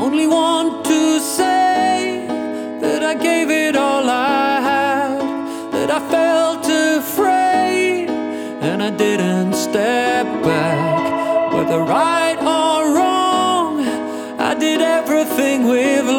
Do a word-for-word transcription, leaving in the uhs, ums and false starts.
only want to say that I gave it all I had, that I felt afraid and I didn't step back. Whether right or wrong, I did everything with